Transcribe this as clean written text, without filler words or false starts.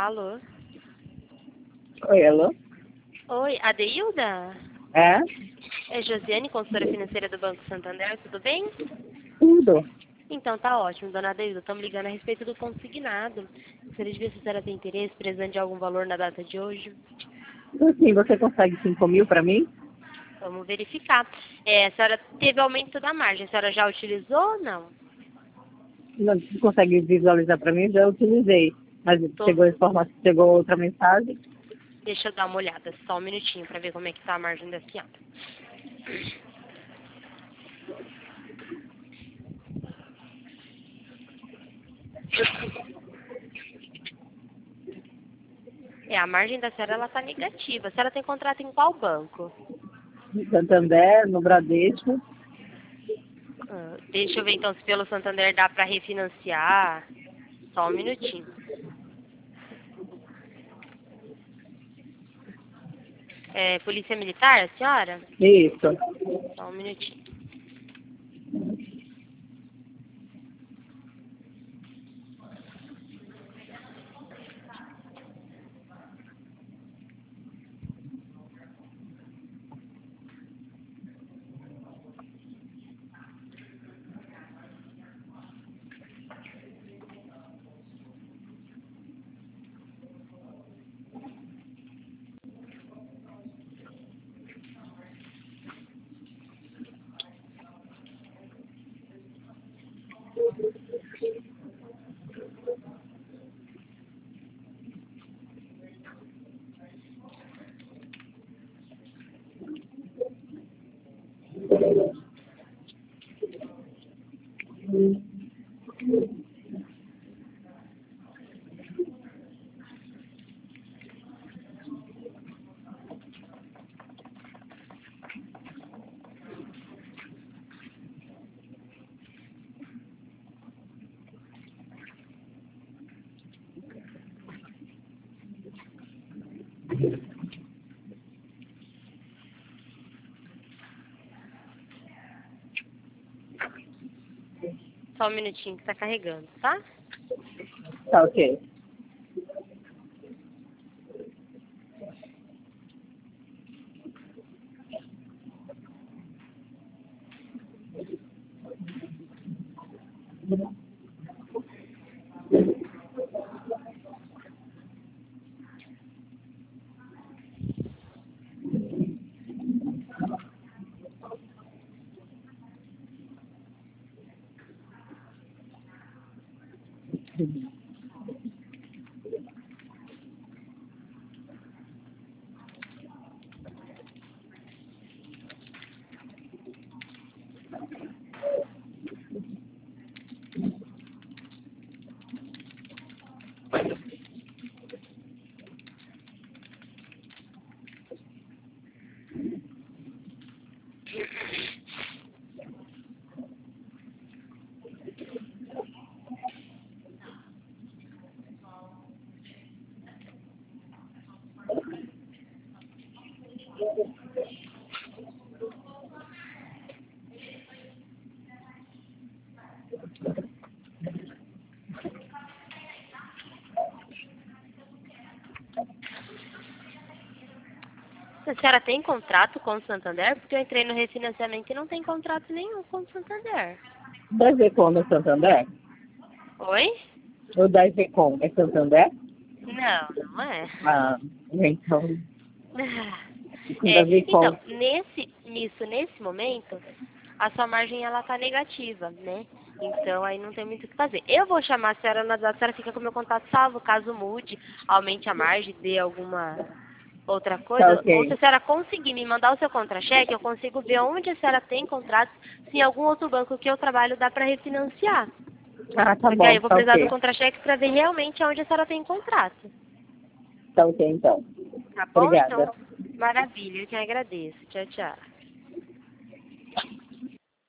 Alô? Oi, alô? Oi, Adeilda? É? É Josiane, consultora financeira do Banco Santander, tudo bem? Tudo. Então, tá ótimo, dona Adeilda. Estamos ligando a respeito do consignado. Gostaria de ver se a senhora tem interesse, precisando de algum valor na data de hoje. Assim, você consegue 5 mil para mim? Vamos verificar. A senhora teve aumento da margem. A senhora já utilizou ou não? Não, você consegue visualizar para mim? Já utilizei. Mas chegou a informação, chegou outra mensagem? Deixa eu dar uma olhada, só um minutinho, para ver como é que tá a margem da senhora. A margem da senhora, ela tá negativa. A senhora tem contrato em qual banco? No Santander, no Bradesco. Deixa eu ver então se pelo Santander dá para refinanciar. Só um minutinho. Polícia Militar, a senhora? Isso. Só um minutinho. Só um minutinho que tá carregando, tá? Tá ok. A senhora tem contrato com o Santander? Porque eu entrei no refinanciamento e não tem contrato nenhum com o Santander. Da Vecom é Santander? Oi? O da Vecom é Santander? Não, não é. Ah, então. Com da Então, Vecom. nesse momento, a sua margem ela tá negativa, né? Então aí não tem muito o que fazer. Eu vou chamar a senhora na data, a senhora fica com o meu contato salvo, caso mude, aumente a margem, dê alguma outra Tá coisa. Ou se ok. a senhora conseguir me mandar o seu contra-cheque, eu consigo ver onde a senhora tem contrato, se em algum outro banco que eu trabalho dá para refinanciar. Ah, tá Porque aí bom, eu vou tá precisar do ok. contra-cheque para ver realmente onde a senhora tem contrato. Tá ok então. Tá bom? Então, Obrigada. maravilha, eu que agradeço. Tchau, tchau.